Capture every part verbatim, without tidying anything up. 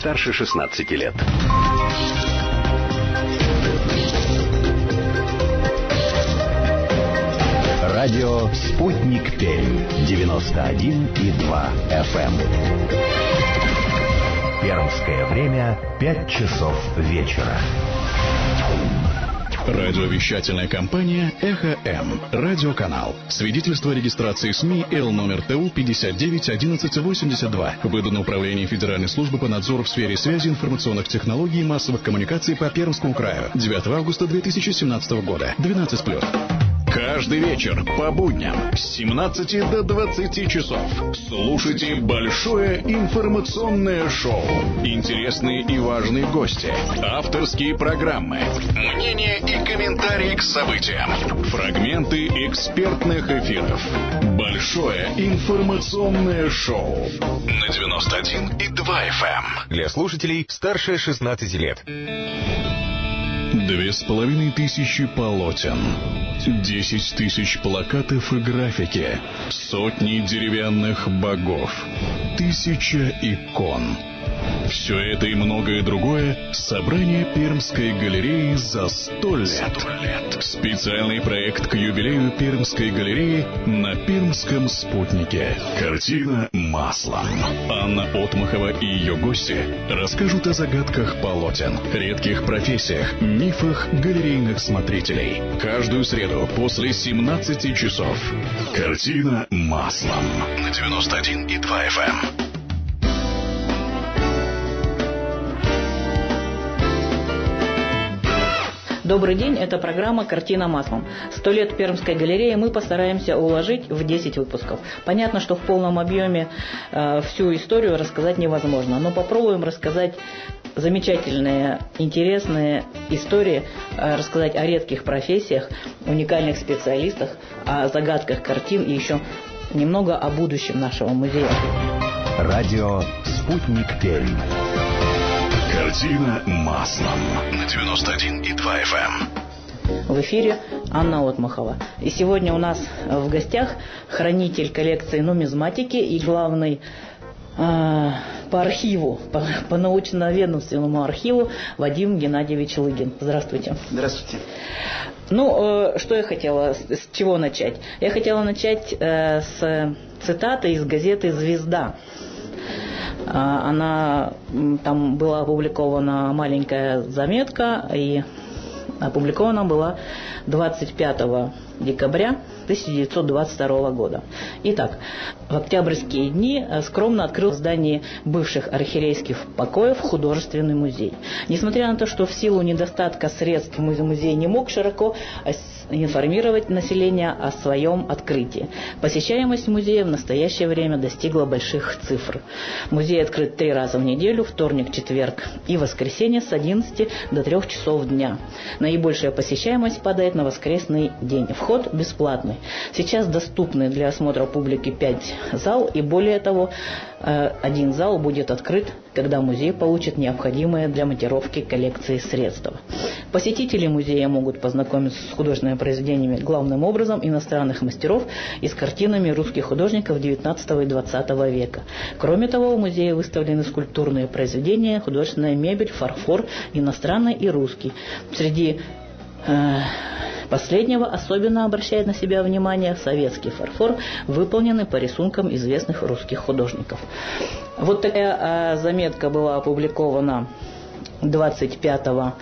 старше шестнадцати лет. Радио «Спутник Пермь» девяносто один и два эф эм. Пермское время пять часов вечера. Радиовещательная компания «Эхо М». Радиоканал. Свидетельство о регистрации СМИ Л номер Т У пятьдесят девять одиннадцать восемьдесят два. Выдано Управлением Федеральной службы по надзору в сфере связи, информационных технологий и массовых коммуникаций по Пермскому краю. девятого августа две тысячи семнадцатого года. двенадцать плюс. Каждый вечер по будням с семнадцати до двадцати часов слушайте большое информационное шоу. Интересные и важные гости, авторские программы, мнения и комментарии к событиям, фрагменты экспертных эфиров. Большое информационное шоу на девяносто один и два эф эм. Для слушателей старше шестнадцати лет. Две с половиной тысячи полотен, десять тысяч плакатов и графики, сотни деревянных богов, тысяча икон. Все это и многое другое — собрание Пермской галереи за сто лет. Специальный проект к юбилею Пермской галереи на Пермском спутнике. Картина маслом. Анна Отмахова и ее гости расскажут о загадках полотен, редких профессиях, мифах галерейных смотрителей. Каждую среду после семнадцати часов. Картина маслом на девяносто один и два эф эм. Добрый день, это программа «Картина маслом». Сто лет Пермской галереи мы постараемся уложить в десять выпусков. Понятно, что в полном объеме э, всю историю рассказать невозможно, но попробуем рассказать замечательные, интересные истории, э, рассказать о редких профессиях, уникальных специалистах, о загадках картин и еще немного о будущем нашего музея. Радио «Спутник Пермь». Картина маслом на девяносто один и два эф эм. В эфире Анна Отмахова. И сегодня у нас в гостях хранитель коллекции нумизматики и главный э, по архиву, по, по научно-ведомственному архиву Вадим Геннадьевич Лыгин. Здравствуйте. Здравствуйте. Ну, э, что я хотела, с, с чего начать? Я хотела начать э, с цитаты из газеты «Звезда». Она, там была опубликована маленькая заметка, и опубликована была двадцать пятого декабря тысяча девятьсот двадцать второго года. Итак, в октябрьские дни скромно открыл в здании бывших архиерейских покоев художественный музей. Несмотря на то, что в силу недостатка средств музей не мог широко информировать население о своем открытии, посещаемость музея в настоящее время достигла больших цифр. Музей открыт три раза в неделю, вторник, четверг и воскресенье с одиннадцати до трёх часов дня. Наибольшая посещаемость падает на воскресный день. Вход бесплатный. Сейчас доступны для осмотра публики пять зал, и более того, один зал будет открыт, когда музей получит необходимые для монтировки коллекции средства. Посетители музея могут познакомиться с художественными произведениями, главным образом иностранных мастеров, и с картинами русских художников девятнадцатого и двадцатого века. Кроме того, в музее выставлены скульптурные произведения, художественная мебель, фарфор, иностранный и русский. Среди э, последнего особенно обращает на себя внимание советский фарфор, выполненный по рисункам известных русских художников. Вот такая э, заметка была опубликована двадцать пятого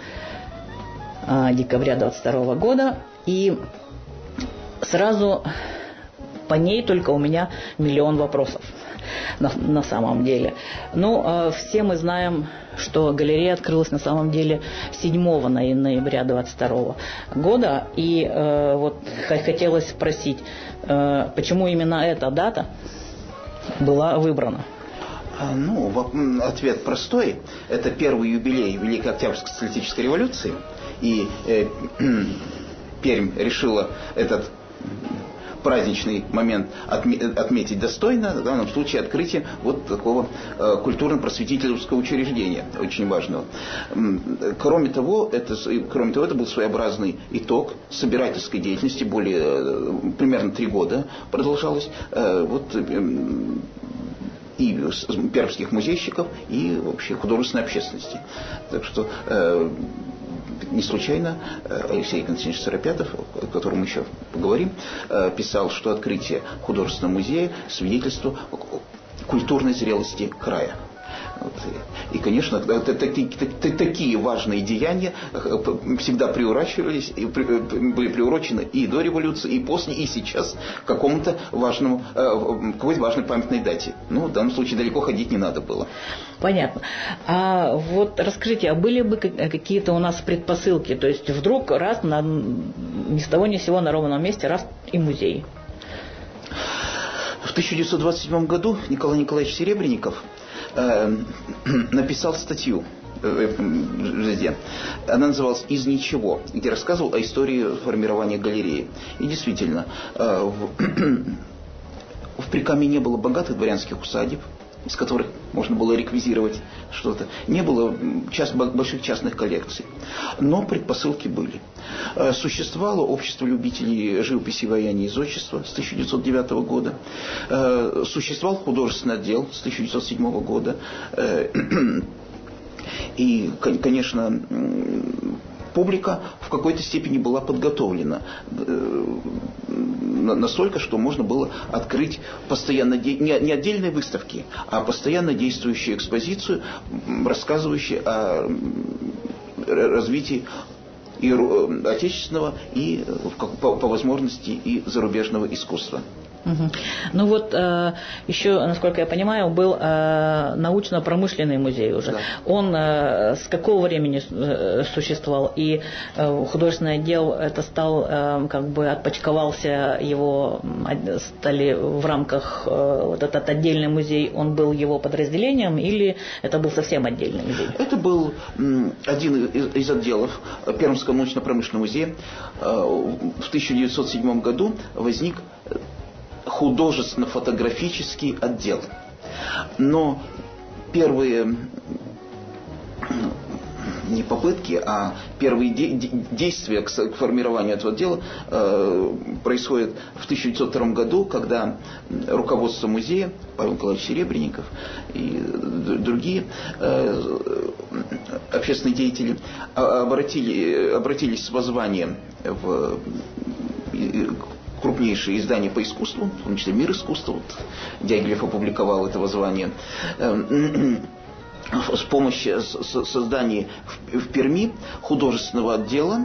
декабря двадцать второго года, и сразу по ней только у меня миллион вопросов на, на самом деле. Ну, э, все мы знаем, что галерея открылась на самом деле седьмого ноября двадцать второго года, и э, вот хотелось спросить, э, почему именно эта дата была выбрана? Ну, ответ простой. Это первый юбилей Великой Октябрьской социалистической революции. И э, Пермь решила этот праздничный момент отметить достойно, в данном случае открытие вот такого э, культурно-просветительского учреждения, очень важного. Кроме того, это, кроме того, это был своеобразный итог собирательской деятельности, более, примерно три года продолжалось. Э, вот, э, и пермских музейщиков, и вообще художественной общественности. Так что э, не случайно Алексей Константинович Сыропятов, о котором мы еще поговорим, э, писал, что открытие художественного музея свидетельство культурной зрелости края. Вот. И, конечно, такие важные деяния всегда приурачивались, были приурочены и до революции, и после, и сейчас к какому-то важному, какой-то важной памятной дате. Ну, в данном случае далеко ходить не надо было. Понятно. А вот расскажите, а были бы какие-то у нас предпосылки? То есть вдруг раз на, ни с того ни с сего на ровном месте раз и музей? В тысяча девятьсот двадцать седьмом году Николай Николаевич Серебренников э, написал статью в «Звезде». Она называлась «Из ничего», где рассказывал о истории формирования галереи. И действительно, э, в, в Прикамье не было богатых дворянских усадеб, из которых можно было реквизировать что-то. Не было част, больших частных коллекций. Но предпосылки были. Существовало общество любителей живописи, ваяния и зодчества с тысяча девятьсот девятого года. Существовал художественный отдел с тысяча девятьсот седьмого года. И, конечно, публика в какой-то степени была подготовлена настолько, что можно было открыть постоянно де... не отдельные выставки, а постоянно действующую экспозицию, рассказывающую о развитии и отечественного, и по, по возможности и зарубежного искусства. Угу. Ну вот э, еще, насколько я понимаю, был э, научно-промышленный музей уже. Да. Он э, с какого времени э, существовал? И э, художественный отдел это стал, э, как бы отпочковался его, стали в рамках, э, вот этот отдельный музей, он был его подразделением или это был совсем отдельный музей? Это был м, один из, из отделов Пермского научно-промышленного музея. Э, в тысяча девятьсот седьмом году возник художественно-фотографический отдел. Но первые не попытки, а первые де- действия к, к формированию этого отдела э, происходят в тысяча девятьсот втором году, когда руководство музея, Павел Николаевич Серебренников и другие э, общественные деятели обратили, обратились с воззванием в крупнейшие издания по искусству, в том числе «Мир искусства». Вот Дягилев опубликовал это воззвание. С помощью создания в Перми художественного отдела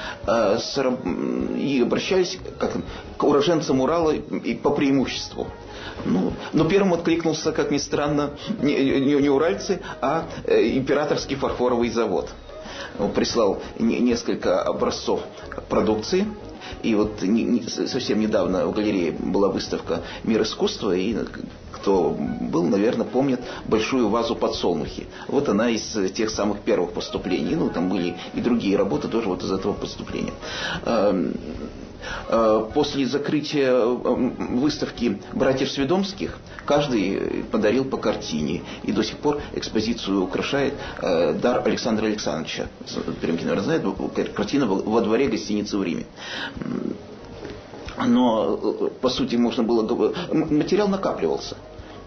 и обращались как, к уроженцам Урала и по преимуществу. Ну, но первым откликнулся, как ни странно, не, не, не уральцы, а императорский фарфоровый завод. Он прислал не, несколько образцов продукции. И вот не, не, совсем недавно в галерее была выставка «Мир искусства», и кто был, наверное, помнит большую вазу «Подсолнухи». Вот она из тех самых первых поступлений. Ну, там были и другие работы тоже вот из этого поступления. После закрытия выставки братьев Сведомских каждый подарил по картине. И до сих пор экспозицию украшает дар Александра Александровича. Пермки, наверное, знает, картина во дворе гостиницы в Риме. Но, по сути, можно было... Материал накапливался.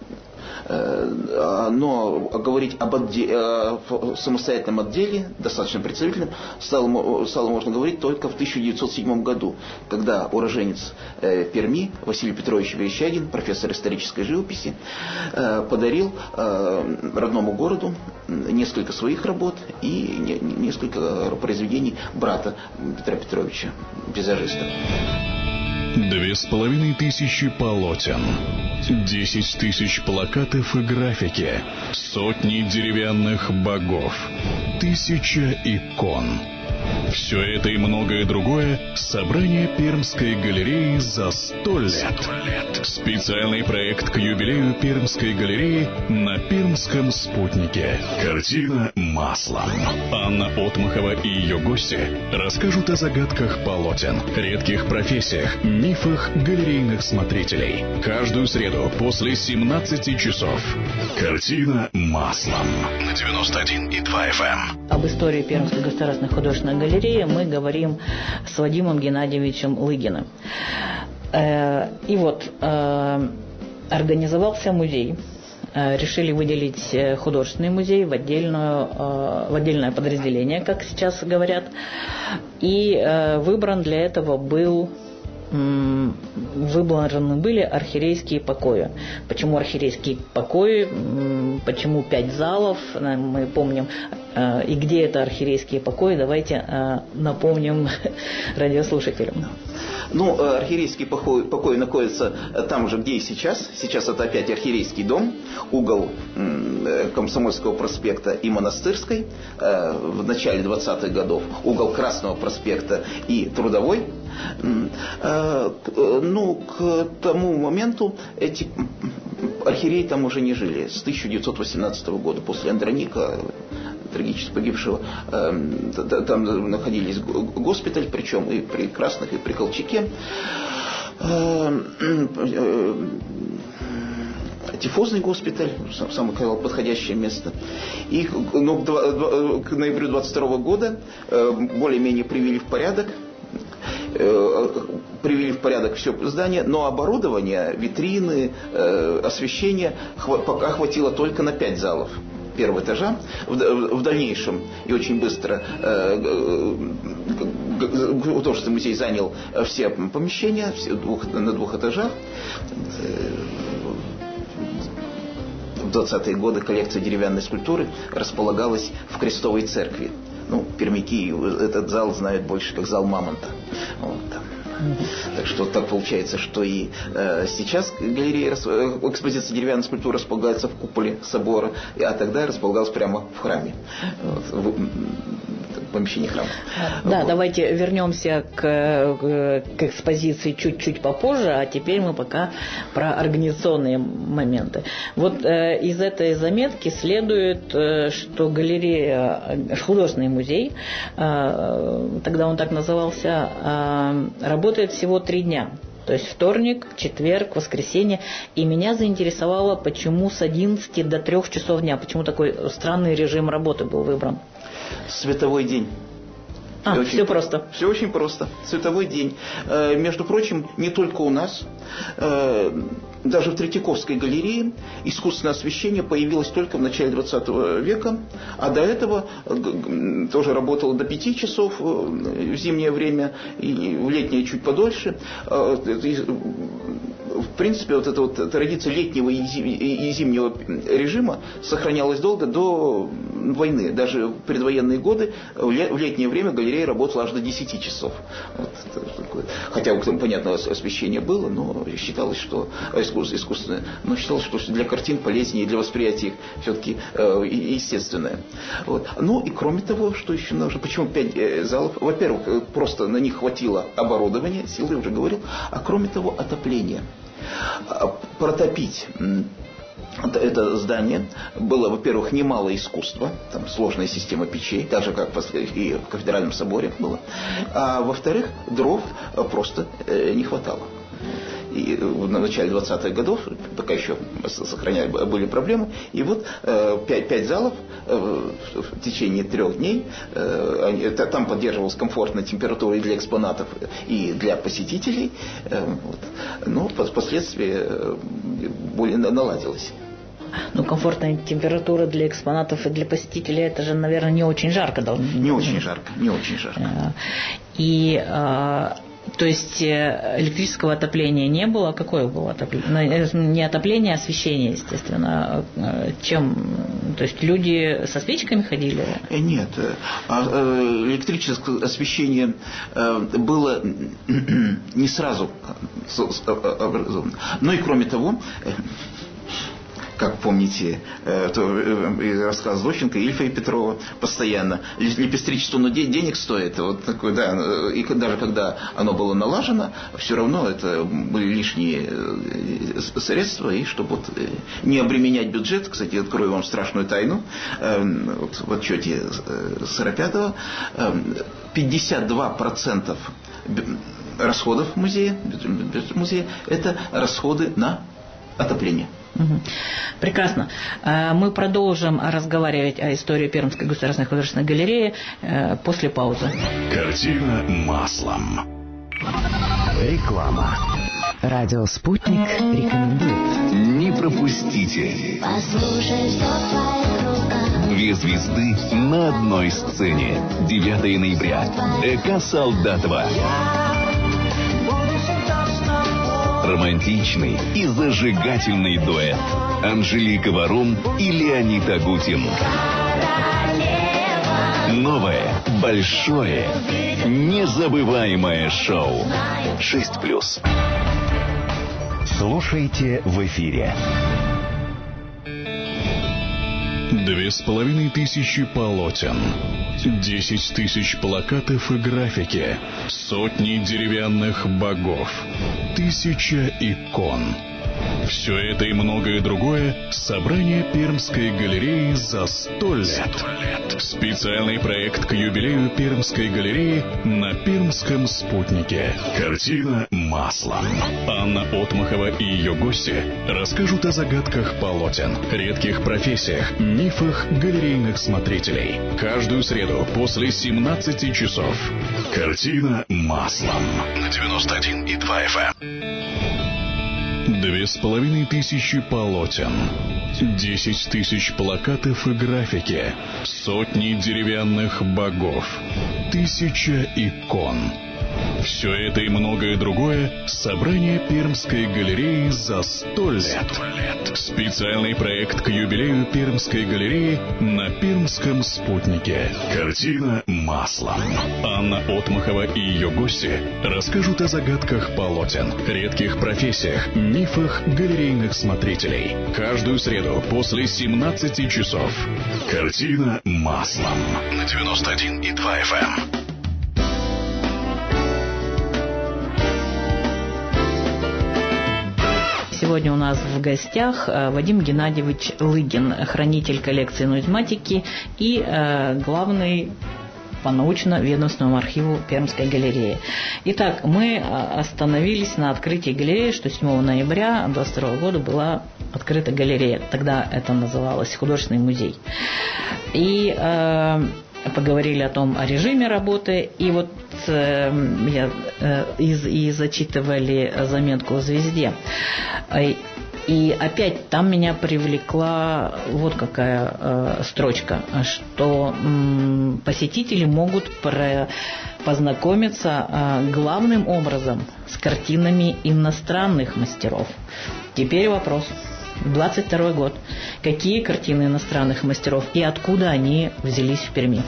Но говорить об отде... о самостоятельном отделе, достаточно представительном, стало, стало можно говорить только в тысяча девятьсот седьмом году, когда уроженец Перми Василий Петрович Верещагин, профессор исторической живописи, подарил родному городу несколько своих работ и несколько произведений брата Петра Петровича, пейзажиста. Две с половиной тысячи полотен, десять тысяч плакатов и графики, сотни деревянных богов, тысяча икон. Все это и многое другое – собрание Пермской галереи за сто лет. Специальный проект к юбилею Пермской галереи на Пермском спутнике. Картина маслом. Анна Отмахова и ее гости расскажут о загадках полотен, редких профессиях, мифах галерейных смотрителей. Каждую среду после семнадцати часов. Картина маслом. На девяносто один и два эф эм. Об истории Пермской государственной художественной галереи мы говорим с Вадимом Геннадьевичем Лыгиным. И вот организовался музей решили выделить художественный музей в, отдельную, в отдельное подразделение, как сейчас говорят. И выбран для этого был... выбраны были архиерейские покои. Почему архиерейские покои? Почему пять залов? Мы помним. И где это архиерейские покои? Давайте напомним радиослушателям. Ну, архиерейский покой, покой находится там же, где и сейчас. Сейчас это опять архиерейский дом, угол Комсомольского проспекта и Монастырской. В начале двадцатых годов угол Красного проспекта и Трудовой. Ну, к тому моменту эти архиереи там уже не жили. С тысяча девятьсот восемнадцатого года, после Андроника, трагически погибшего, там находились госпиталь, причем и при Красных, и при Колчаке. Тифозный госпиталь, самое подходящее место. Их ну, к ноябрю двадцать второго года более-менее привели в порядок. Привели в порядок все здание, но оборудование, витрины, освещение пока хватило только на пять залов первого этажа. В дальнейшем и очень быстро художественный музей занял все помещения на двух этажах. В двадцатые годы коллекция деревянной скульптуры располагалась в Крестовой церкви. Ну, пермяки этот зал знают больше как зал Мамонта. Вот. Так что так получается, что и э, сейчас галерея, экспозиция деревянной скульптуры располагается в куполе собора, а тогда располагалась прямо в храме, вот, в, в помещении храма. Да, вот. Давайте вернемся к, к экспозиции чуть-чуть попозже, а теперь мы пока про организационные моменты. Вот э, из этой заметки следует, э, что галерея, художественный музей, э, тогда он так назывался, э, работает всего три дня. То есть вторник, четверг, воскресенье. И меня заинтересовало, почему с одиннадцати до трёх часов дня. Почему такой странный режим работы был выбран? Световой день. А, все, все просто. Все очень просто. Световой день. Э, между прочим, не только у нас. Э, даже в Третьяковской галерее искусственное освещение появилось только в начале двадцатого века. А до этого э, тоже работало до пяти часов э, в зимнее время, и в летнее чуть подольше. Э, в принципе, вот эта вот традиция летнего и зимнего режима сохранялась долго до войны. Даже в предвоенные годы в летнее время галерея работала аж до десяти часов. Вот, хотя, понятно, освещение было, но считалось, что искусственное, но считалось, что для картин полезнее, для восприятия их все-таки э, естественное. Вот. Ну и кроме того, что еще нужно, почему пять э, залов? Во-первых, просто на них хватило оборудования, силы, я уже говорил, а кроме того, отопление. Протопить это здание было, во-первых, немало искусства, там сложная система печей, так же, как и в Кафедральном соборе было, а во-вторых, дров просто не хватало. И на начале двадцатых годов, пока еще сохраняли, были проблемы, и вот пять, пять залов в течение трех дней, там поддерживалась комфортная температура и для экспонатов, и для посетителей, вот. Но впоследствии более наладилось. Ну, комфортная температура для экспонатов и для посетителей, это же, наверное, не очень жарко должно быть. Не очень жарко, не очень жарко. И... То есть электрического отопления не было. Какое было отопление? Не отопление, а освещение, естественно. Чем? То есть люди со свечками ходили? Нет. Электрическое освещение было не сразу образовано. Но и кроме того, как помните, э, рассказ Зощенко, Ильфа и Петрова постоянно. Лепестричество, но денег стоит. Вот такое, да, и даже когда оно было налажено, все равно это были лишние средства, и чтобы вот не обременять бюджет, кстати, открою вам страшную тайну, э, вот в отчете Сыропятова, пятьдесят два процента расходов музея, музея, это расходы на отопление. Прекрасно. Мы продолжим разговаривать о истории Пермской государственной художественной галереи после паузы. Картина маслом. Реклама. Радио «Спутник» рекомендует. Не пропустите. Послушай, все в твоих руках. Две звезды на одной сцене. девятого ноября. ЭК «Солдатова». Романтичный и зажигательный дуэт. Анжелика Варум и Леонид Агутин. Новое, большое, незабываемое шоу. шесть плюс. Слушайте в эфире. Две с половиной тысячи полотен, десять тысяч плакатов и графики, сотни деревянных богов, тысяча икон. Все это и многое другое – собрание Пермской галереи за сто лет. Специальный проект к юбилею Пермской галереи на Пермском спутнике. Картина «Маслом». Анна Отмахова и ее гости расскажут о загадках полотен, редких профессиях, мифах галерейных смотрителей. Каждую среду после семнадцати часов. Картина «Маслом» на девяносто один и два эф эм. Две с половиной тысячи полотен, десять тысяч плакатов и графики, сотни деревянных богов, тысяча икон. Все это и многое другое – собрание Пермской галереи за сто лет. Специальный проект к юбилею Пермской галереи на Пермском спутнике. Картина «Маслом». Анна Отмахова и ее гости расскажут о загадках полотен, редких профессиях, мифах галерейных смотрителей. Каждую среду после семнадцати часов. Картина «Маслом» на девяносто один и два эф эм. Сегодня у нас в гостях Вадим Геннадьевич Лыгин, хранитель коллекции нумизматики и э, главный по научно-ведомственному архиву Пермской галереи. Итак, мы остановились на открытии галереи, что седьмого ноября двадцать второго года была открыта галерея. Тогда это называлось художественный музей. И э, поговорили о том, о режиме работы. И вот э, я, э, из, и зачитывали заметку о «Звезде». И опять там меня привлекла вот какая э, строчка, что м, посетители могут про, познакомиться э, главным образом с картинами иностранных мастеров. Теперь вопрос. двадцать второй год. Какие картины иностранных мастеров и откуда они взялись в Перми?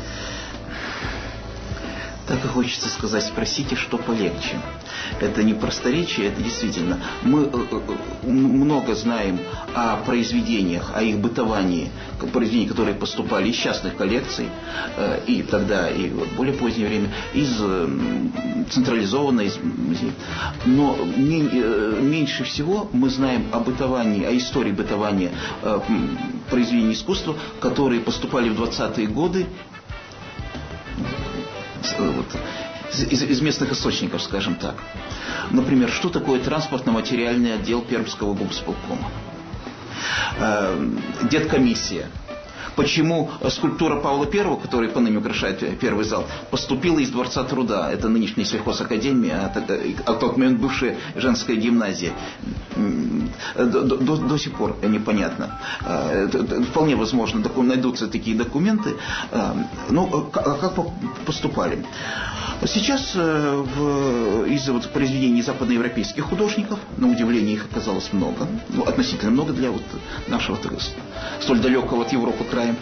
Так и хочется сказать, спросите, что полегче. Это не просторечие, это действительно. Мы много знаем о произведениях, о их бытовании, произведения, которые поступали из частных коллекций, и тогда, и вот в более позднее время, из централизованной, из музея. Но меньше всего мы знаем о бытовании, о истории бытования произведений искусства, которые поступали в двадцатые годы, вот, из, из местных источников, скажем так. Например, что такое транспортно-материальный отдел Пермского губсполкома? Э, Деткомиссия. Почему скульптура Павла Первого, которая поныне украшает первый зал, поступила из Дворца труда? Это нынешняя сельхозакадемия, а в тот момент бывшая женская гимназия. До, до, до сих пор непонятно. Вполне возможно, найдутся такие документы. Но как поступали? Сейчас в, из вот, произведений западноевропейских художников, на удивление их оказалось много, ну, относительно много для вот нашего так, столь далекого от Европы края.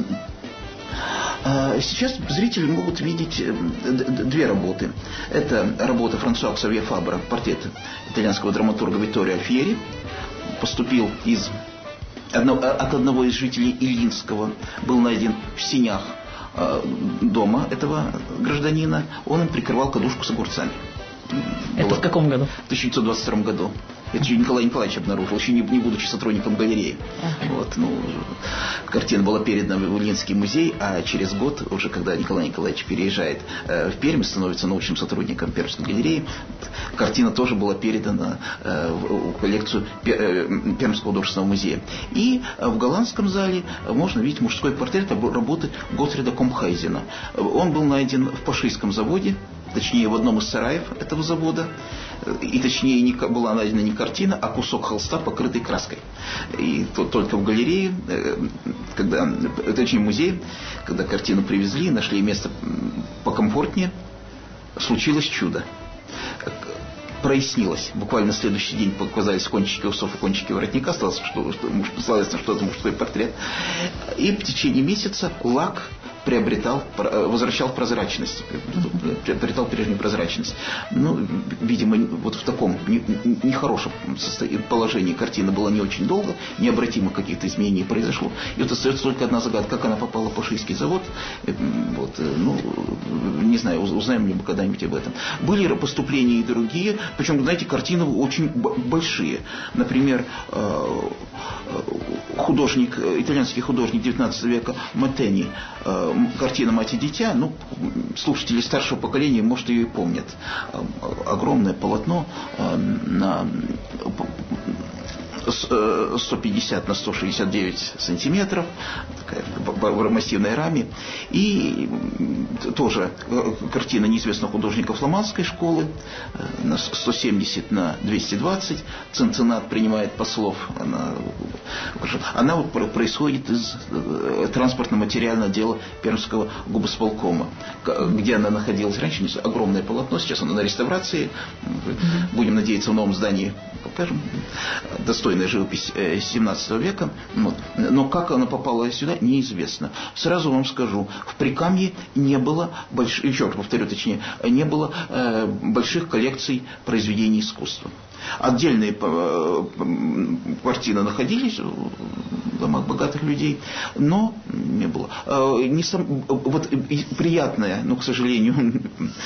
Сейчас зрители могут видеть две работы. Это работа Франсуа Ксавье Фабра, портрет итальянского драматурга Витторио Альфьери. Поступил из, от одного из жителей Ильинского, был найден в сенях дома этого гражданина. Он им прикрывал кадушку с огурцами. Это было в каком году? В тысяча девятьсот двадцать втором году. Это еще Николай Николаевич обнаружил, еще не, не будучи сотрудником галереи. Uh-huh. Вот, ну, картина была передана в Ильинский музей, а через год, уже когда Николай Николаевич переезжает э, в Пермь, становится научным сотрудником Пермской галереи, картина тоже была передана э, в, в коллекцию э, Пермского художественного музея. И э, в голландском зале можно видеть мужской портрет работы Готфрида Комхайзена. Он был найден в Пашийском заводе. точнее в одном из сараев этого завода. И точнее не, была найдена не картина, а кусок холста, покрытый краской. И то, только в галерее, когда, точнее в музее, когда картину привезли, нашли место покомфортнее, случилось чудо. Прояснилось. Буквально на следующий день показались кончики усов и кончики воротника. Сталось, что, что, что, что это мужской портрет. И в течение месяца лак приобретал, возвращал прозрачность, приобретал прежнюю прозрачность. Ну, видимо, вот в таком нехорошем положении картина была не очень долго, необратимо каких-то изменений произошло. И вот остается только одна загадка, как она попала в Пашийский завод. Вот, ну, не знаю, узнаем ли мы когда-нибудь об этом. Были поступления и другие, причем, знаете, картины очень большие. Например, художник, итальянский художник девятнадцатого века Маттени, картина «Мать и дитя», ну, слушатели старшего поколения, может, ее и помнят. Огромное полотно на сто пятьдесят на сто шестьдесят девять сантиметров, такая в массивной раме. И тоже картина неизвестного художника фламандской школы на сто семьдесят на двести двадцать. Ценцинат принимает послов. Она, она вот происходит из транспортно-материального отдела Пермского губосполкома, где она находилась раньше. Огромное полотно. Сейчас она на реставрации. Будем надеяться, в новом здании покажем. Достойная живопись семнадцатого века. Вот. Но как она попала сюда, неизвестно. Сразу вам скажу, в Прикамье не было больших, еще раз повторю, точнее, не было э, больших коллекций произведений искусства. Отдельные картины находились в домах богатых людей, но не было. Не сам, вот приятное, но, к сожалению,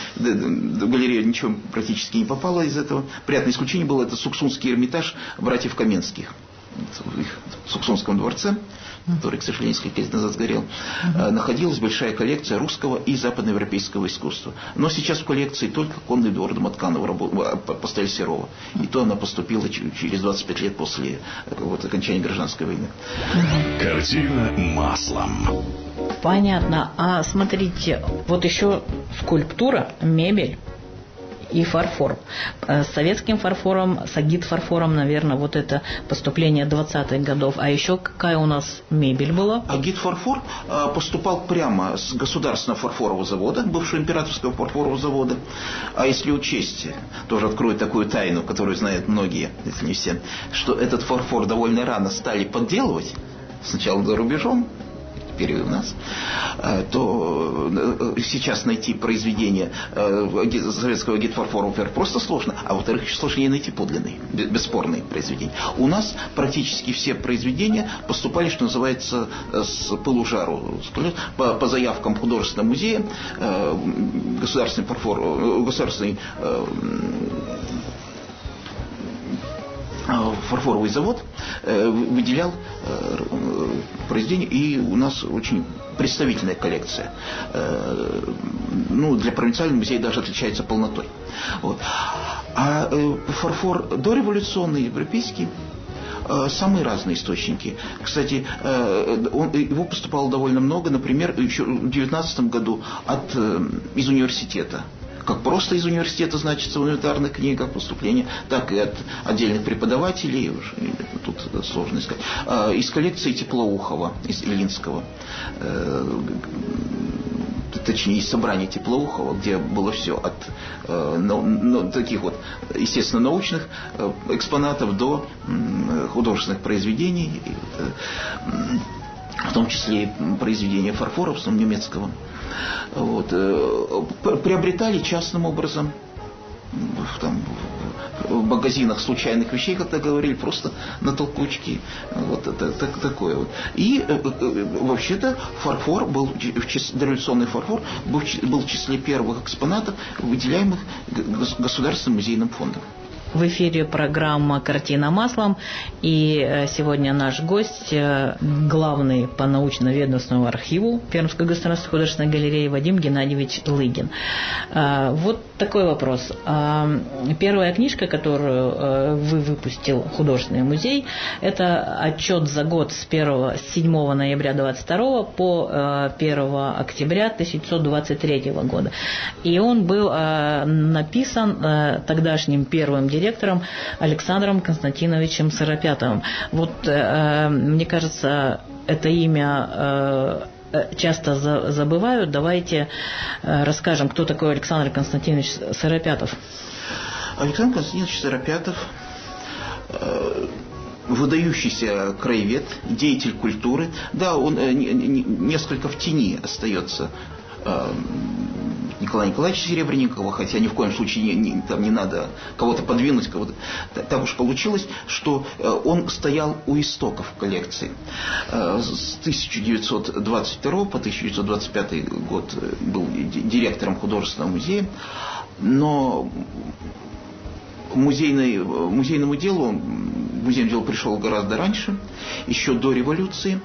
в галерею ничего практически не попало из этого. Приятное исключение было это Суксунский Эрмитаж братьев Каменских в их Суксунском дворце, который, к сожалению, несколько лет назад сгорел, uh-huh. находилась большая коллекция русского и западноевропейского искусства. Но сейчас в коллекции только конный двор Домотканова поставили Серова. И то она поступила через двадцать пять лет после вот, окончания гражданской войны. Uh-huh. Картина маслом. Понятно. А смотрите, вот еще скульптура, мебель и фарфор. С советским фарфором, с агит-фарфором, наверное, вот это поступление двадцатых годов. А еще какая у нас мебель была? Агит-фарфор поступал прямо с государственного фарфорового завода, бывшего императорского фарфорового завода. А если учесть, тоже открою такую тайну, которую знают многие, если не все, что этот фарфор довольно рано стали подделывать, сначала за рубежом, теперь и у нас, то сейчас найти произведение советского агит-фарфора, во-первых, просто сложно, а во-вторых, еще сложнее найти подлинные, бесспорные произведения. У нас практически все произведения поступали, что называется, с пылу жару. По, по заявкам художественного музея государственный фарфор, государственный фарфоровый завод выделял произведения, и у нас очень представительная коллекция. Ну, для провинциального музея даже отличается полнотой. Вот. А фарфор дореволюционный, европейский, самые разные источники. Кстати, он, его поступало довольно много, например, еще в девятнадцатом году от, из университета. Как просто из университета значится в инвентарных книгах поступления, так и от отдельных преподавателей, тут сложно искать, из коллекции Теплоухова, из Ильинского, точнее, из собрания Теплоухова, где было все от ну, ну, таких вот, естественно, научных экспонатов до художественных произведений, в том числе и произведения фарфора, в основном немецкого. Вот. Приобретали частным образом, там, в магазинах случайных вещей, как-то говорили, просто на толкучке. Вот это, так, такое вот. И вообще-то фарфор был, дореволюционный фарфор был, был в числе первых экспонатов, выделяемых Государственным музейным фондом. В эфире программа «Картина маслом». И сегодня наш гость, главный по научно-ведомственному архиву Пермской государственной художественной галереи Вадим Геннадьевич Лыгин. Вот такой вопрос. Первая книжка, которую вы выпустил, «Художественный музей», это отчет за год с первого, с седьмого ноября двадцать второго по первого октября тысяча девятьсот двадцать третьего года. И он был написан тогдашним первым директором директором Александром Константиновичем Сыропятовым. Вот, э, мне кажется, это имя э, часто за, забывают. Давайте э, расскажем, кто такой Александр Константинович Сыропятов. Александр Константинович Сыропятов э, выдающийся краевед, деятель культуры. Да, он э, не, не, несколько в тени остается э, Николая Николаевича Серебренникова, хотя ни в коем случае не, не, там не надо кого-то подвинуть, кого-то. Так уж получилось, что он стоял у истоков коллекции. С тысяча девятьсот двадцать второго по тысяча девятьсот двадцать пятый год был директором художественного музея, но музейной, музейному делу, музейному делу пришел гораздо раньше, еще до революции.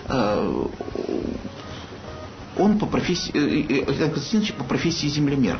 Он по профессии, Александр Константинович по профессии землемер.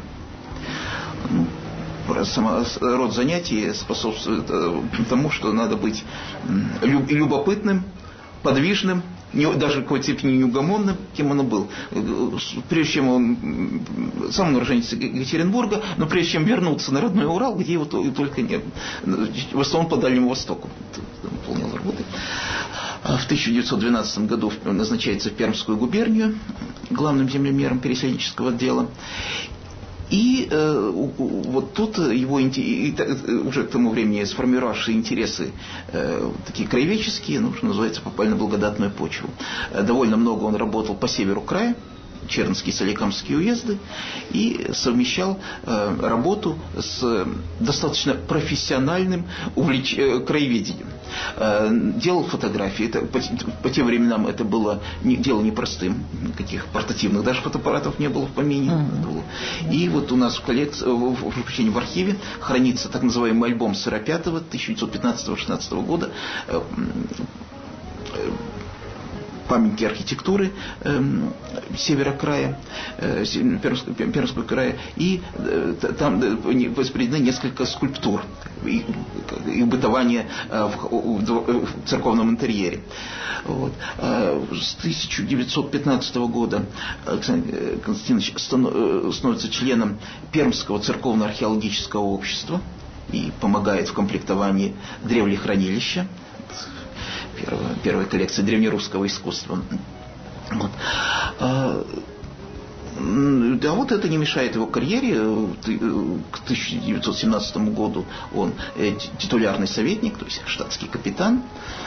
Ну, сама, род занятий способствует тому, что надо быть любопытным, подвижным, не, даже в какой-то степени неугомонным, кем он был. Прежде чем он, сам он уроженец Екатеринбурга, но прежде чем вернуться на родной Урал, где его только не, в основном по Дальнему Востоку выполнял работы. В тысяча девятьсот двенадцатом году назначается в Пермскую губернию главным землемером переселенческого отдела. И э, вот тут его и, уже к тому времени сформировавшие интересы э, такие краеведческие, ну, что называется, попали на благодатную почву. Э, довольно много он работал по северу края, Чернские и Соликамские уезды, и совмещал э, работу с достаточно профессиональным увлеч... э, краеведением. Э, делал фотографии. Это, по, по тем временам это было не, дело непростым. Никаких портативных даже фотоаппаратов не было в помине. Mm-hmm. И вот у нас в коллекции, в, в, в, в архиве хранится так называемый альбом Сыропятова тысяча девятьсот пятнадцатого-шестнадцатого года. Э, э, памятники архитектуры э, севера края, э, Пермского, Пермского края, и э, там воспроизведены несколько скульптур, их, их бытование э, в, в, в церковном интерьере. Вот. Э, с тысяча девятьсот пятнадцатого года Александр Константинович становится членом Пермского церковно-археологического общества и помогает в комплектовании древлехранилища. Первая, первая коллекция древнерусского искусства. Вот. А, да, вот это не мешает его карьере. К тысяча девятьсот семнадцатому году он титулярный советник, то есть штатский капитан.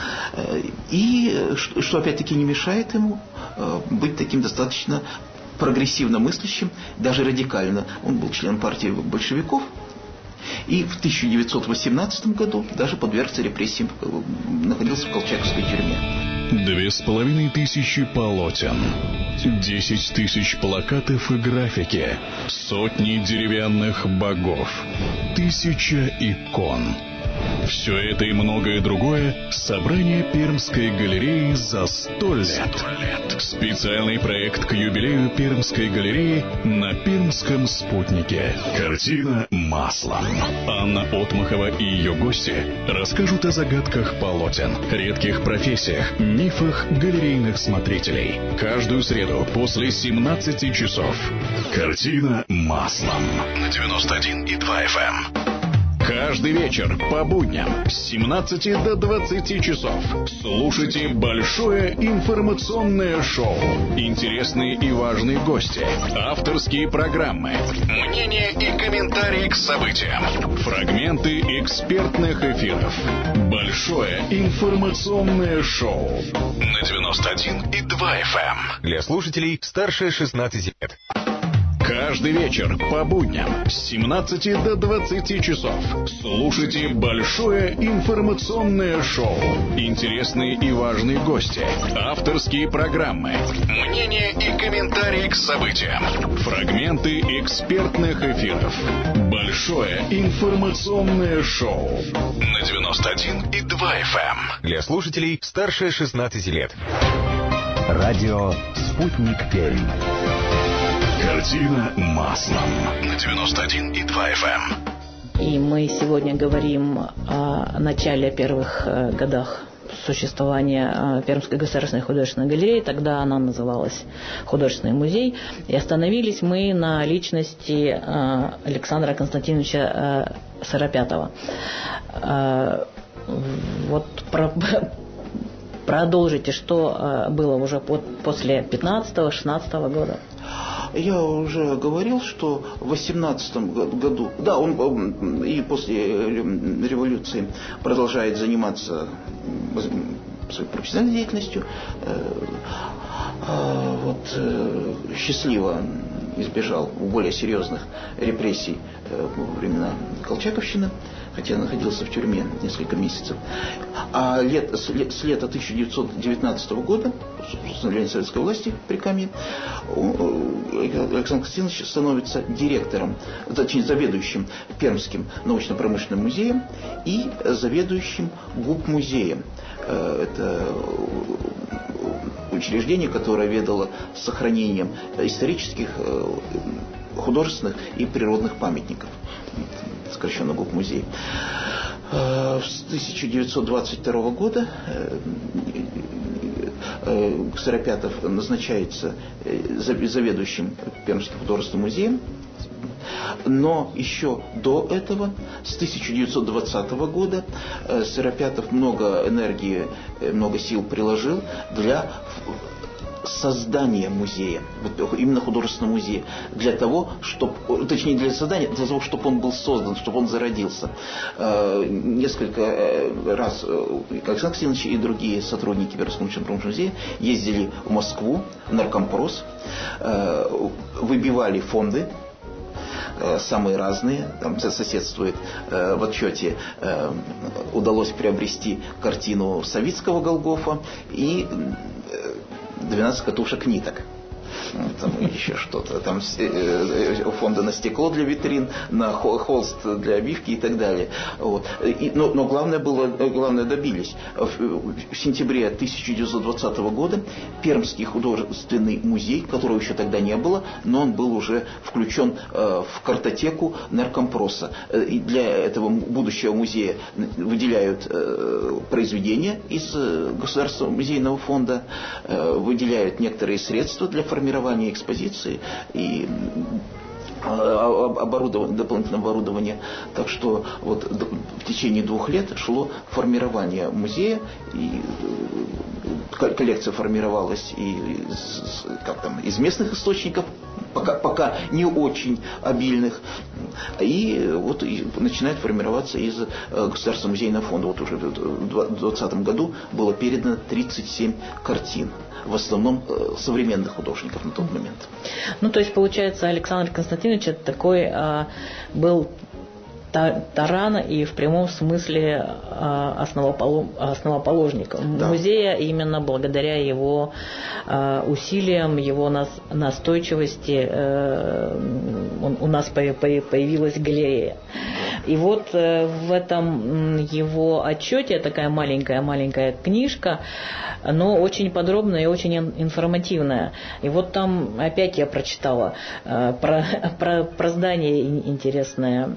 И что опять-таки не мешает ему быть таким достаточно прогрессивно мыслящим, даже радикально. Он был членом партии большевиков. И в тысяча девятьсот восемнадцатом году даже подвергся репрессиям, находился в Колчаковской тюрьме. Две с половиной тысячи полотен, десять тысяч плакатов и графики, сотни деревянных богов, тысяча икон. Все это и многое другое — собрание Пермской галереи за сто лет. Специальный проект к юбилею Пермской галереи на Пермском спутнике. Картина маслом. Анна Отмахова и ее гости расскажут о загадках полотен, редких профессиях, мифах галерейных смотрителей. Каждую среду после семнадцати часов. Картина маслом на девяносто один и два эф эм. Каждый вечер по будням с семнадцати до двадцати часов слушайте большое информационное шоу. Интересные и важные гости, авторские программы, мнения и комментарии к событиям, фрагменты экспертных эфиров. Большое информационное шоу на девяносто один и два эф эм. Для слушателей старше шестнадцати лет. Каждый вечер по будням с семнадцати до двадцати часов слушайте большое информационное шоу. Интересные и важные гости, авторские программы, мнения и комментарии к событиям, фрагменты экспертных эфиров. Большое информационное шоу на девяносто один и два эф эм. Для слушателей старше шестнадцати лет. Радио «Спутник Пермь». Картина маслом на девяносто один и два эф эм. И мы сегодня говорим о начале первых годах существования Пермской государственной художественной галереи. Тогда она называлась Художественный музей. И остановились мы на личности Александра Константиновича Сыропятова. Вот про... продолжите, что было уже после пятнадцатого-шестнадцатого года. Я уже говорил, что в восемнадцатом году, да, он и после революции продолжает заниматься своей профессиональной деятельностью. Вот, счастливо избежал более серьезных репрессий во времена Колчаковщины, хотя находился в тюрьме несколько месяцев. А лет, с, с лета тысяча девятьсот девятнадцатого года, с установления советской власти при Каме, Александр Константинович становится директором, точнее заведующим Пермским научно-промышленным музеем и заведующим ГУП-музеем. Это учреждение, которое ведало сохранением исторических, художественных и природных памятников, сокращенно ГУП-музей. С тысяча девятьсот двадцать второго года Сыропятов назначается заведующим Пермским художественным музеем. Но еще до этого, с тысяча девятьсот двадцатого года, Сыропятов много энергии, много сил приложил для создания музея, именно художественного музея, для того, чтобы, точнее для создания, для того, чтобы он был создан, чтобы он зародился. Несколько раз Александр Константинович и другие сотрудники Пермского научно-промышленного музея ездили в Москву, в наркомпрос, выбивали фонды, самые разные, там соседствует в отчете, удалось приобрести картину Савицкого Голгофа и двенадцать катушек ниток. Там еще что-то. Там фонды на стекло для витрин, на холст для обивки и так далее. Вот. И, но, но главное было, главное добились. В, в сентябре тысяча девятьсот двадцатого года Пермский художественный музей, которого еще тогда не было, но он был уже включен э, в картотеку наркомпроса. И для этого будущего музея выделяют э, произведения из э, Государственного музейного фонда, э, выделяют некоторые средства для формирования экспозиции и оборудование, дополнительное оборудование. Так что вот в течение двух лет шло формирование музея, и коллекция формировалась и из, как там, из местных источников, пока, пока не очень обильных, и вот и начинает формироваться из Государственного музейного фонда. Вот уже в двадцатом году было передано тридцать семь картин, в основном современных художников на тот момент. Ну, то есть, получается, Александр Константинович это такой а, был таран и в прямом смысле а, основоположник да. музея, именно благодаря его а, усилиям, его нас, настойчивости а, он, у нас появилась галерея. И вот в этом его отчете такая маленькая-маленькая книжка, но очень подробная и очень информативная. И вот там опять я прочитала про, про, про здание интересное,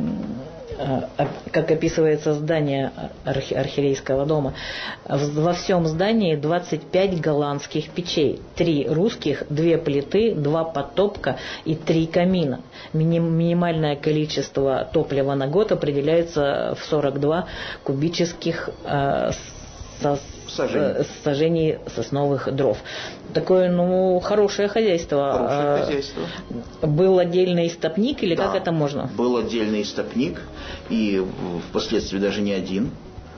как описывается здание архиерейского дома. Во всем здании двадцать пять голландских печей, три русских, две плиты, два подтопка и три камина. Минимальное количество топлива на год определяется в сорок два кубических со Сажений. сажений сосновых дров. Такое, ну, хорошее хозяйство. Хорошее хозяйство. Был отдельный истопник или да, как это можно? Был отдельный истопник, и впоследствии даже не один.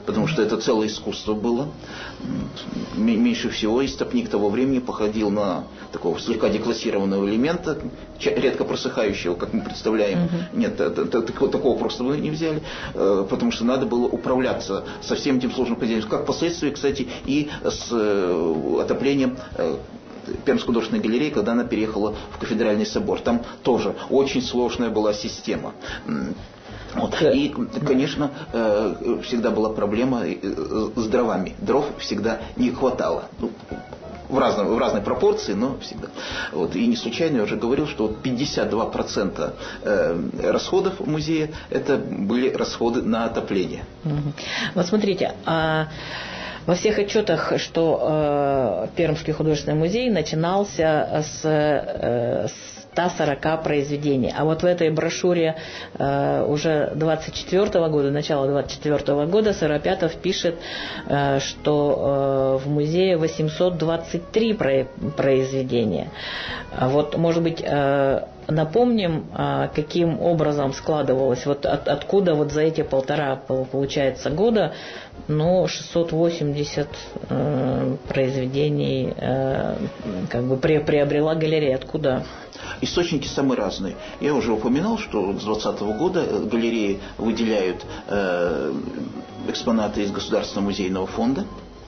потому что это целое искусство было. Меньше всего истопник того времени походил на такого слегка деклассированного элемента, редко просыхающего, как мы представляем. Uh-huh. Нет, такого, такого просто вы не взяли, потому что надо было управляться со всем этим сложным хозяйством, как впоследствии, кстати, и с отоплением Пермской художественной галереи, когда она переехала в Кафедральный собор. Там тоже очень сложная была система. Вот. И, конечно, всегда была проблема с дровами. Дров всегда не хватало. В, разном, в разной пропорции, но всегда. Вот. И не случайно я уже говорил, что пятьдесят два процента расходов музея это были расходы на отопление. Вот смотрите, а во всех отчетах, что э, Пермский художественный музей начинался с, э, ста сорока произведений. А вот в этой брошюре э, уже двадцать четвёртого года, начала двадцать четвёртого года, Сыропятов пишет, э, что э, в музее восемьсот двадцать три про- произведения. Вот, может быть, э, напомним, каким образом складывалось, вот от, откуда вот за эти полтора, получается, года, ну, шестьсот восемьдесят э, произведений э, как бы при, приобрела галерея. Откуда? Источники самые разные. Я уже упоминал, что с двадцатого года галереи выделяют э, экспонаты из Государственного музейного фонда.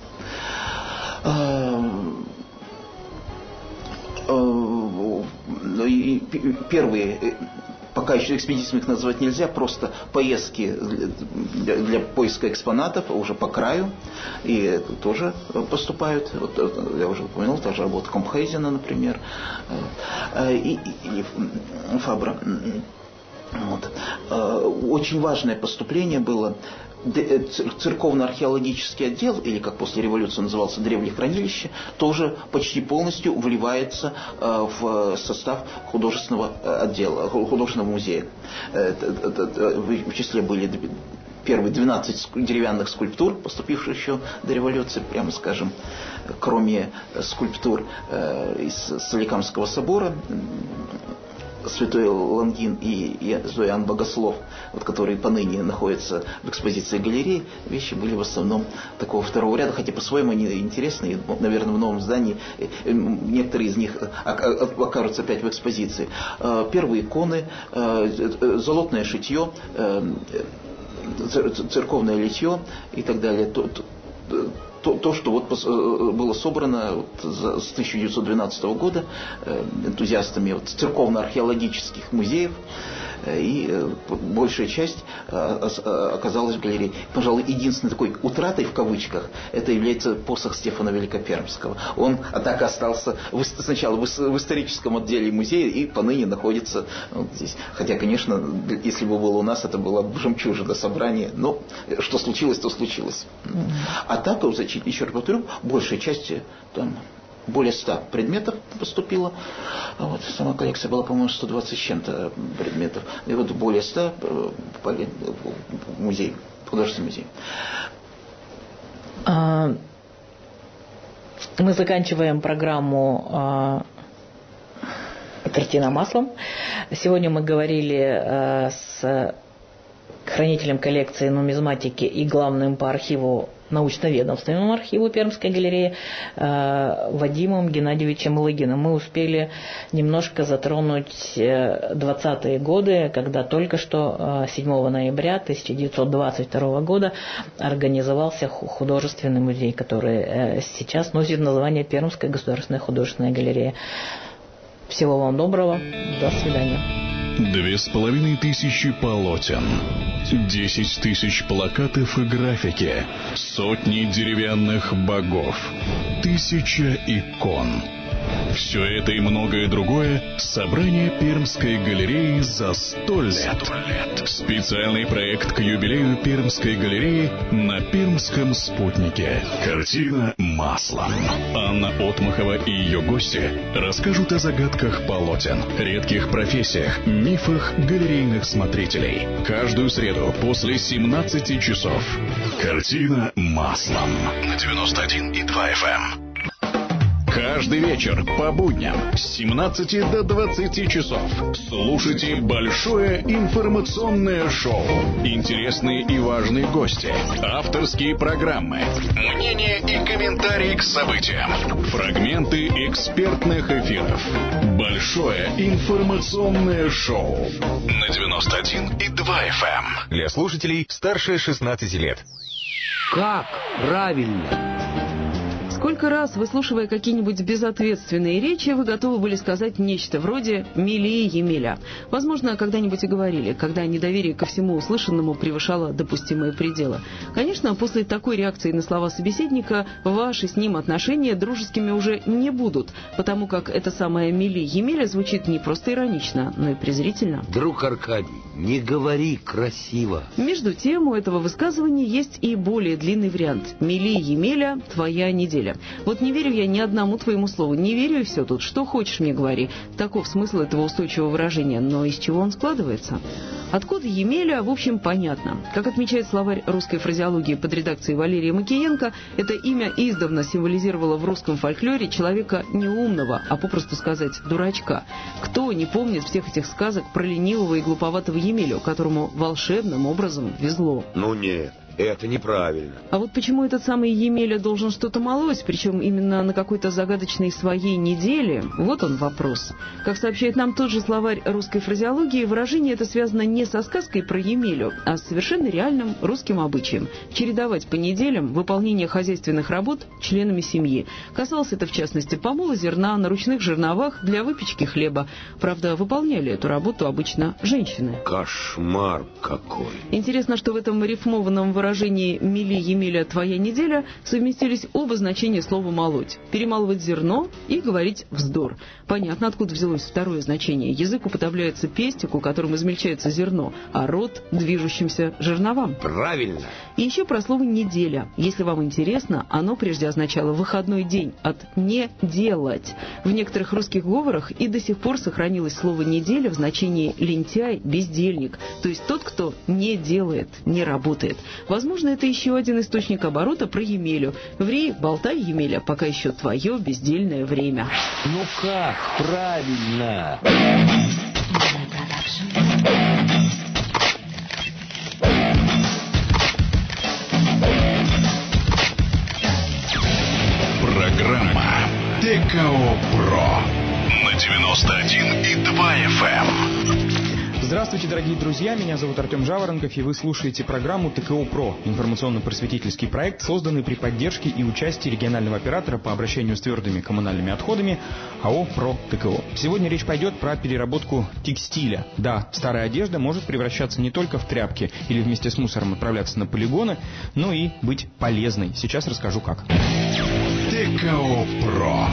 Э, И первые, пока еще экспедициями их назвать нельзя, просто поездки для, для поиска экспонатов уже по краю, и тоже поступают. Вот, я уже упомянул, та же работа Компхейзена, например, и, и, и Фабра. Вот. Очень важное поступление было. Церковно-археологический отдел, или как после революции назывался древнее хранилище, тоже почти полностью вливается в состав художественного отдела, художественного музея. В числе были первые двенадцать деревянных скульптур, поступивших еще до революции, прямо скажем, кроме скульптур из Соликамского собора, Святой Лангин и Иоанн Богослов, вот, которые поныне находятся в экспозиции галереи, вещи были в основном такого второго ряда, хотя по-своему они интересные, наверное, в новом здании некоторые из них окажутся опять в экспозиции. Первые иконы, золотное шитье, церковное литье и так далее. То, то, что вот было собрано вот с тысяча девятьсот двенадцатого года энтузиастами вот церковно-археологических музеев, и большая часть оказалась в галерее. Пожалуй, единственной такой утратой в кавычках это является посох Стефана Великопермского. Он, однако, остался сначала в историческом отделе музея и поныне находится вот здесь. Хотя, конечно, если бы было у нас, это было бы жемчужина собрания. Но что случилось, то случилось. А так, еще раз повторю, большая часть там более ста предметов поступило. Вот, сама коллекция была, по-моему, сто двадцать с чем-то предметов. И вот более ста попали в музей, в художественный музей. Мы заканчиваем программу «Картина маслом». Сегодня мы говорили с хранителем коллекции нумизматики и главным по архиву, научно-ведомственному архиву Пермской галереи Вадимом Геннадьевичем Лыгиным. Мы успели немножко затронуть двадцатые годы, когда только что седьмого ноября тысяча девятьсот двадцать второго года организовался художественный музей, который сейчас носит название Пермская государственная художественная галерея. Всего вам доброго. До свидания. Две с половиной тысячи полотен, десять тысяч плакатов и графики, сотни деревянных богов, тысяча икон. Все это и многое другое – собрание Пермской галереи за сто лет. Специальный проект к юбилею Пермской галереи на Пермском спутнике. Картина маслом. Анна Отмахова и ее гости расскажут о загадках полотен, редких профессиях, мифах галерейных смотрителей. Каждую среду после семнадцати часов. Картина маслом на девяносто один и два эф эм. Каждый вечер по будням с семнадцати до двадцати часов слушайте большое информационное шоу. Интересные и важные гости, авторские программы, мнения и комментарии к событиям, фрагменты экспертных эфиров. Большое информационное шоу на девяносто один и два эф эм. Для слушателей старше шестнадцати лет. Как правильно? Сколько раз, выслушивая какие-нибудь безответственные речи, вы готовы были сказать нечто вроде «милее Емеля». Возможно, когда-нибудь и говорили, когда недоверие ко всему услышанному превышало допустимые пределы. Конечно, после такой реакции на слова собеседника ваши с ним отношения дружескими уже не будут, потому как это самое «милее Емеля» звучит не просто иронично, но и презрительно. Друг Аркадий, не говори красиво. Между тем, у этого высказывания есть и более длинный вариант. «Милее Емеля, твоя неделя». Вот не верю я ни одному твоему слову, не верю и все тут. Что хочешь мне говори. Таков смысл этого устойчивого выражения. Но из чего он складывается? Откуда Емеля, в общем, понятно. Как отмечает словарь русской фразеологии под редакцией Валерия Макиенко, это имя издавна символизировало в русском фольклоре человека неумного, а попросту сказать, дурачка. Кто не помнит всех этих сказок про ленивого и глуповатого Емелю, которому волшебным образом везло? Ну нет. Это неправильно. А вот почему этот самый Емеля должен что-то молоть, причем именно на какой-то загадочной своей неделе, вот он вопрос. Как сообщает нам тот же словарь русской фразеологии, выражение это связано не со сказкой про Емелю, а с совершенно реальным русским обычаем – чередовать по неделям выполнение хозяйственных работ членами семьи. Касалось это, в частности, помола зерна на ручных жерновах для выпечки хлеба. Правда, выполняли эту работу обычно женщины. Кошмар какой. Интересно, что в этом рифмованном выражении выражении «милее Емеля, твоя неделя» совместились оба значения слова «молоть». Перемалывать зерно и говорить «вздор». Понятно, откуда взялось второе значение. Язык уподобляется пестику, которым измельчается зерно, а рот – движущимся жерновам. Правильно. И еще про слово «неделя». Если вам интересно, оно прежде означало «выходной день» от «не делать». В некоторых русских говорах и до сих пор сохранилось слово «неделя» в значении «лентяй», «бездельник», то есть тот, кто не делает, не работает. Возможно, это еще один источник оборота про Емелю. Ври, болтай, Емеля, пока еще твое бездельное время. Ну как правильно? Программа ТКО Про на девяносто один и два эф эм. Здравствуйте, дорогие друзья, меня зовут Артем Жаворонков, и вы слушаете программу ТКО Про, информационно-просветительский проект, созданный при поддержке и участии регионального оператора по обращению с твердыми коммунальными отходами АО «Про ТКО». Сегодня речь пойдет про переработку текстиля. Да, старая одежда может превращаться не только в тряпки или вместе с мусором отправляться на полигоны, но и быть полезной. Сейчас расскажу как. ТКО Про.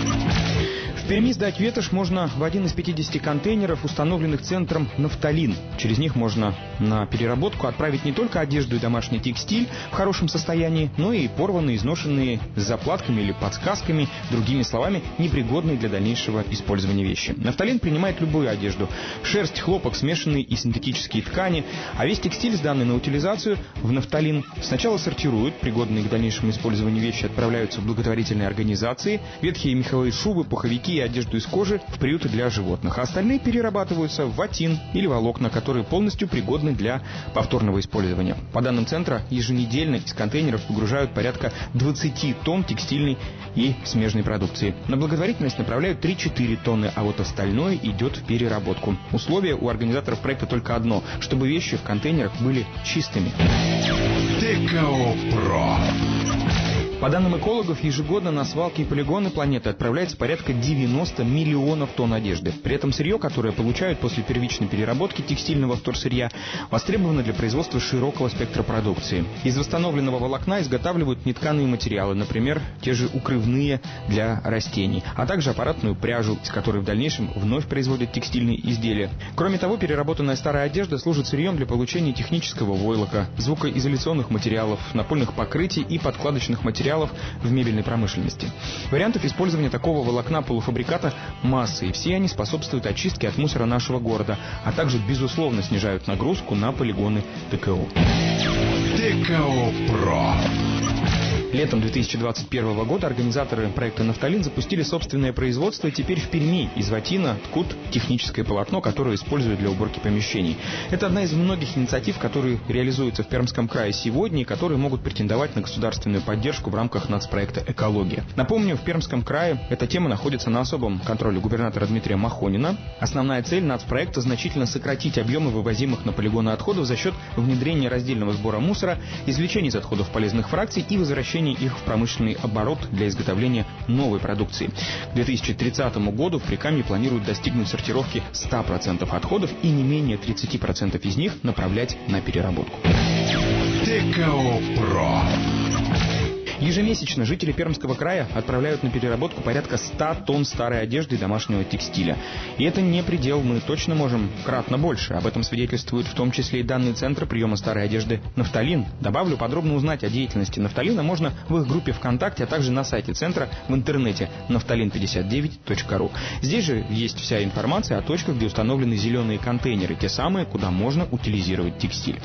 В Перми сдать ветошь можно в один из пятидесяти контейнеров, установленных центром «Нафталин». Через них можно на переработку отправить не только одежду и домашний текстиль в хорошем состоянии, но и порванные, изношенные с заплатками или подсказками, другими словами, непригодные для дальнейшего использования вещи. «Нафталин» принимает любую одежду – шерсть, хлопок, смешанные и синтетические ткани, а весь текстиль, сданный на утилизацию в «Нафталин», сначала сортируют, пригодные к дальнейшему использованию вещи отправляются в благотворительные организации, ветхие меховые шубы, пуховики и одежду из кожи в приюты для животных, а остальные перерабатываются в ватин или волокна, которые полностью пригодны для повторного использования. По данным центра, еженедельно из контейнеров выгружают порядка двадцати тонн текстильной и смежной продукции. На благотворительность направляют три-четыре тонны, а вот остальное идет в переработку. Условие у организаторов проекта только одно – чтобы вещи в контейнерах были чистыми. ТКО Про. По данным экологов, ежегодно на свалки и полигоны планеты отправляется порядка девяноста миллионов тонн одежды. При этом сырье, которое получают после первичной переработки текстильного вторсырья, востребовано для производства широкого спектра продукции. Из восстановленного волокна изготавливают нетканые материалы, например, те же укрывные для растений, а также аппаратную пряжу, из которой в дальнейшем вновь производят текстильные изделия. Кроме того, переработанная старая одежда служит сырьем для получения технического войлока, звукоизоляционных материалов, напольных покрытий и подкладочных материалов в мебельной промышленности. Вариантов использования такого волокна полуфабриката масса, и все они способствуют очистке от мусора нашего города, а также, безусловно, снижают нагрузку на полигоны ТКО. ТКО Про. Летом две тысячи двадцать первого года организаторы проекта «Нафталин» запустили собственное производство. Теперь в Перми из ватина ткут техническое полотно, которое используют для уборки помещений. Это одна из многих инициатив, которые реализуются в Пермском крае сегодня и которые могут претендовать на государственную поддержку в рамках нацпроекта «Экология». Напомню, в Пермском крае эта тема находится на особом контроле губернатора Дмитрия Махонина. Основная цель нацпроекта — значительно сократить объемы вывозимых на полигоны отходов за счет внедрения раздельного сбора мусора, извлечения из отходов полезных фракций и возвращения их в промышленный оборот для изготовления новой продукции. К две тысячи тридцатому году в Прикамье планируют достигнуть сортировки ста процентов отходов и не менее тридцати процентов из них направлять на переработку. ТКО-ПРО. Ежемесячно жители Пермского края отправляют на переработку порядка ста тонн старой одежды и домашнего текстиля. И это не предел, мы точно можем кратно больше. Об этом свидетельствуют в том числе и данные Центра приема старой одежды «Нафталин». Добавлю, подробно узнать о деятельности «Нафталина» можно в их группе ВКонтакте, а также на сайте Центра в интернете нафталин пятьдесят девять точка ру. Здесь же есть вся информация о точках, где установлены зеленые контейнеры, те самые, куда можно утилизировать текстиль.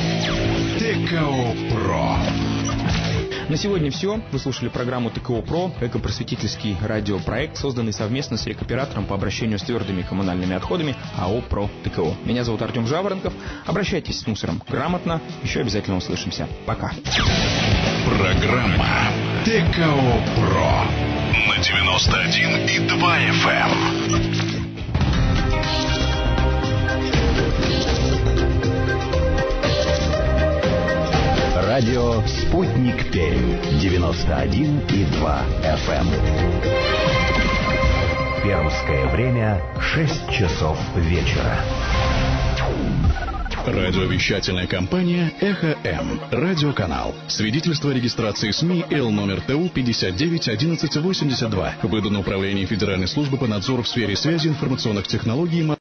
ТКО-ПРО. На сегодня все. Вы слушали программу ТКО-ПРО, экопросветительский радиопроект, созданный совместно с рекоператором по обращению с твердыми коммунальными отходами АО «Про ТКО». Меня зовут Артем Жаворонков. Обращайтесь с мусором грамотно. Еще обязательно услышимся. Пока. Программа ТКО-ПРО на девяносто один и два эф эм. Радио «Спутник Пермь» девяносто один и два эф эм. Пермское время шесть часов вечера. Радиовещательная компания «Эхо М». Радиоканал. Свидетельство о регистрации СМИ Л номер Т У пятьдесят девять одиннадцать восемьдесят два. Выдано Управлением Федеральной службы по надзору в сфере связи, информационных технологий и